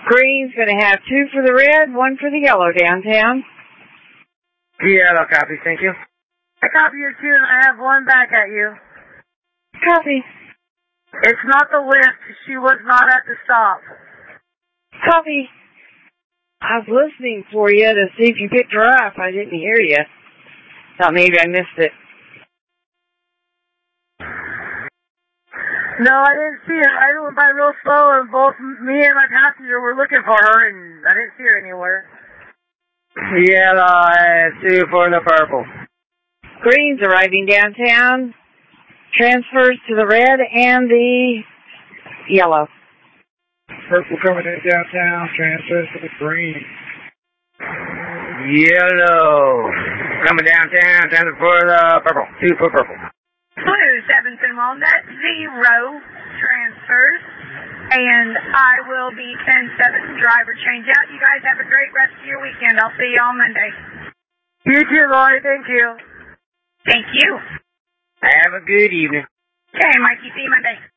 Green's going to have 2 for the red, 1 for the yellow downtown. Yellow, copy, thank you. I copy your 2 and I have 1 back at you. Copy. It's not the lift. She was not at the stop. Copy. I was listening for you to see if you picked her up. I didn't hear you. Thought maybe I missed it. No, I didn't see her. I went by real slow, and both me and my passenger were looking for her, and I didn't see her anywhere. Yellow, 2 for the purple. Green's arriving downtown. Transfers to the red and the yellow. Purple coming in downtown, transfers to the green. Yellow. Coming downtown, transfer for the purple. 2 for purple. Blue 731, that's 0 transfers. And I will be 10-7 driver change out. You guys have a great rest of your weekend. I'll see you on Monday. You too, Lori. Thank you. Thank you. Have a good evening. Okay, Mikey. See you Monday.